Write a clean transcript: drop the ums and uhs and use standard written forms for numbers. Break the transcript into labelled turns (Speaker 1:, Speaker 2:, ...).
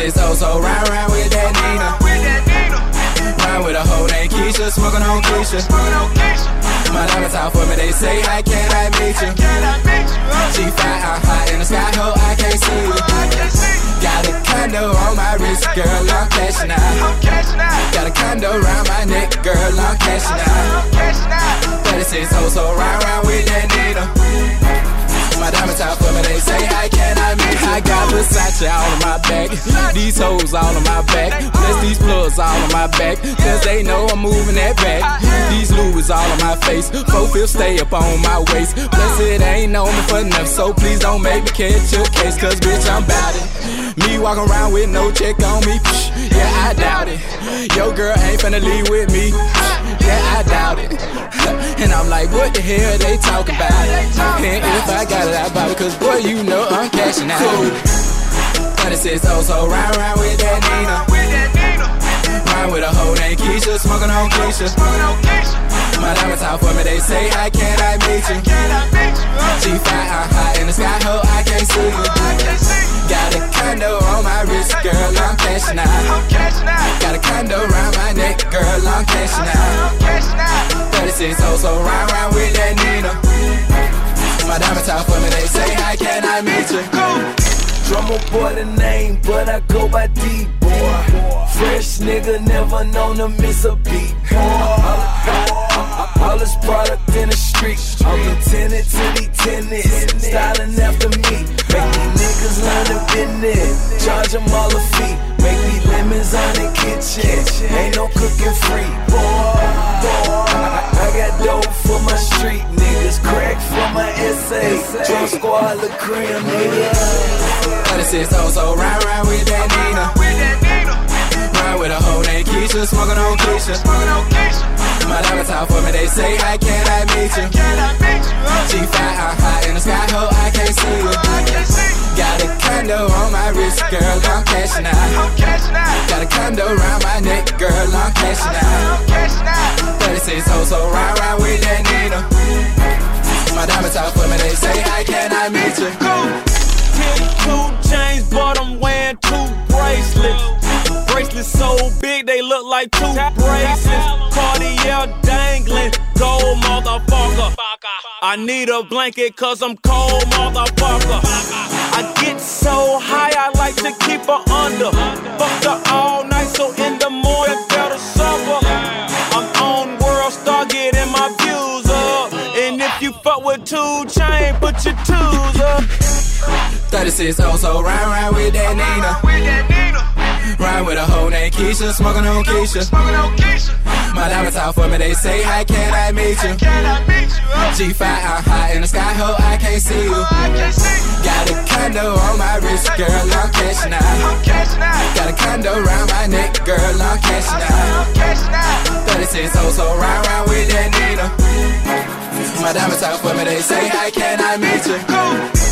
Speaker 1: 36 so round with that Nina. Ride with a hoe named Keisha, smoking on Keisha. My diamonds out for me, they say, how can I meet you? She fly, I'm hot in the sky, ho, I can't see you. Got a condo on my wrist, girl, I'm cashing out. Got a condo around my neck, girl, I'm cashing out. 36 so round with that Nina. My diamonds out for me, they say, how can I meet you? I got Versace all on my back, these hoes all on my back, plus these plugs all on my back, cause they know I'm moving that back. These Louis all on my face, 4/5 stay up on my waist, plus it ain't on me for enough, so please don't make me catch your case, cause bitch I'm bout it. Me walking around with no check on me, yeah I doubt it. Your girl ain't finna leave with me, yeah I doubt it. And I'm like, what the hell they talking about? And if I got it, I buy it, cause boy, you know I'm cashing out. 36 so round with that Nina. Ride with a hoe named Keisha, smoking on Keisha. My diamonds out for me, they say, how can I meet you? She fly, I'm hot in the sky, ho, I can't see you. Got a condo on my wrist, girl, I'm cashing out. Got a condo around my neck, girl, I'm cashing out. 36 so round with that Nina. My diamonds out for me, they say, how can I meet you?
Speaker 2: Drummer boy the name, but I go by D-Boy. Fresh nigga, never known to miss a beat. All this product in the street. I'm lieutenant to these tenants, styling after me. Make these niggas learn the business, charge them all a fee. Make these lemons on the kitchen, ain't no cooking free. I got dope for my street niggas, crack for my essay. Drum squad, the cream nigga.
Speaker 1: 36 so round with that Nina. Ride with a hoe named Keisha, smoking on Keisha. My diamonds out for me, they say, how can I meet you? She fly, I'm hot in the sky, ho, I can't see you. Got a condo on my wrist, girl, I'm cashing out. Got a condo around my neck, girl, I'm cashing out. 36 so round with that Nina. My diamonds out for me, they say, how can I meet you?
Speaker 3: 2 chains, but I'm wearing 2 bracelets. Bracelets so big, they look like 2 bracelets. Cartier dangling, gold motherfucker. I need a blanket cause I'm cold, motherfucker. I get so high, I like to keep her under. Fucked her all night, so in the morning, better supper. I'm on World Star, getting my views up. And if you fuck with 2 chains, put your 2s up.
Speaker 1: 36 so round with that Nina. Ride with a hoe named Keisha, smoking on Keisha. My diamonds out for me, they say, how can I meet you? G5, I'm hot in the sky, ho, I can't see you. Got a condo on my wrist, girl, I'm cashing out. Got a condo around my neck, girl, I'm cashing out. 36 so round with that Nina. My diamonds out for me, they say, how can I meet you?